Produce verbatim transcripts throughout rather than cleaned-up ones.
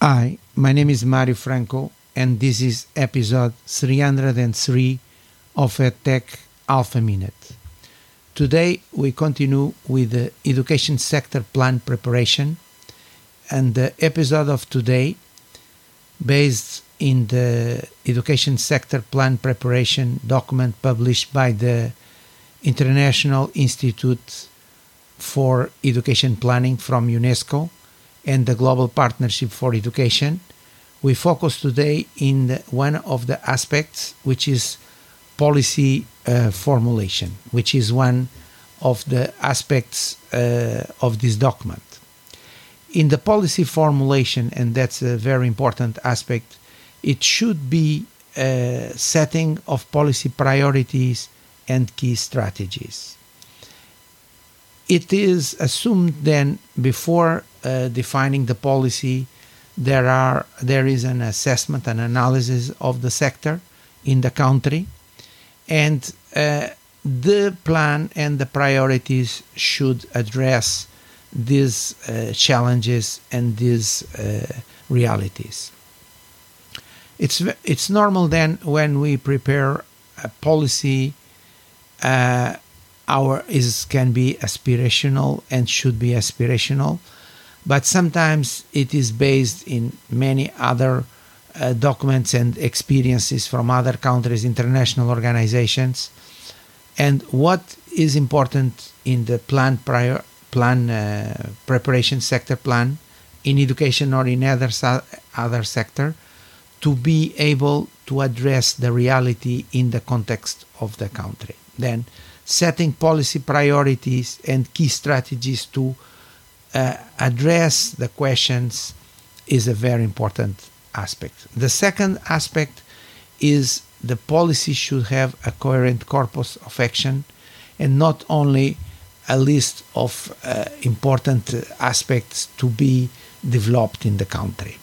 Hi, my name is Mario Franco, and this is episode three hundred three of EdTech Alpha Minute. Today we continue with the education sector plan preparation, and the episode of today, based in the education sector plan preparation document published by the International Institute for Education Planning from UNESCO and the Global Partnership for Education, we focus today in the, one of the aspects, which is policy uh, formulation, which is one of the aspects uh, of this document. In the policy formulation, and that's a very important aspect, it should be a setting of policy priorities and key strategies. It is assumed then, before uh, defining the policy, there are there is an assessment and analysis of the sector in the country, and uh, the plan and the priorities should address these uh, challenges and these uh, realities. It's it's normal then, when we prepare a policy, uh, our is can be aspirational and should be aspirational, but sometimes it is based in many other uh, documents and experiences from other countries, international organizations. And what is important in the plan prior plan uh, preparation sector plan in education or in other other sector, to be able to address the reality in the context of the country. Then setting policy priorities and key strategies to uh, address the questions is a very important aspect. The second aspect is the policy should have a coherent corpus of action and not only a list of uh, important aspects to be developed in the country.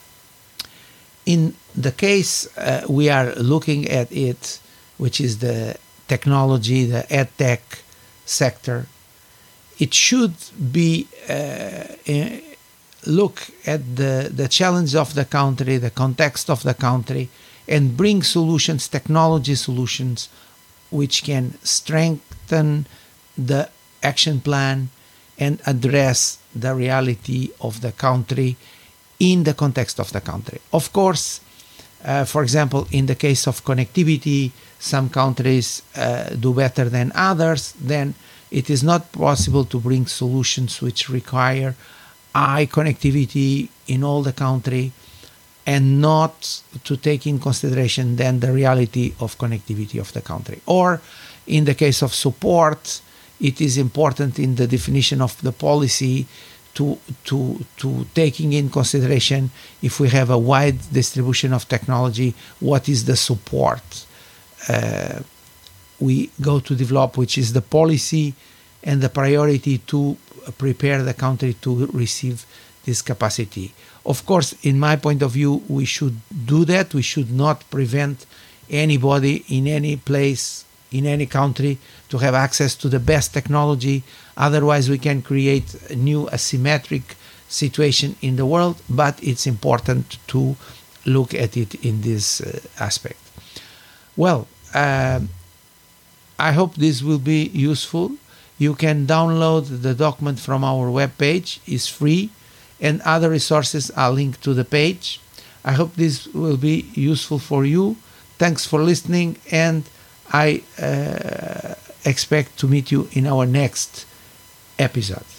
In the case uh, we are looking at it, which is the technology, the EdTech sector, it should be uh, look at the, the challenge of the country, the context of the country, and bring solutions, technology solutions, which can strengthen the action plan and address the reality of the country in the context of the country. Of course, uh, for example, in the case of connectivity, some countries uh, do better than others. Then it is not possible to bring solutions which require high connectivity in all the country and not to take in consideration then the reality of connectivity of the country. Or in the case of support, it is important in the definition of the policy to to to taking in consideration, if we have a wide distribution of technology, what is the support uh, we go to develop, which is the policy and the priority to prepare the country to receive this capacity. Of course, in my point of view, we should do that. We should not prevent anybody in any place, in any country, to have access to the best technology. Otherwise, we can create a new asymmetric situation in the world, but it's important to look at it in this uh, aspect. Well, uh, I hope this will be useful. You can download the document from our webpage. It's free, and other resources are linked to the page. I hope this will be useful for you. Thanks for listening, and I uh, expect to meet you in our next episode.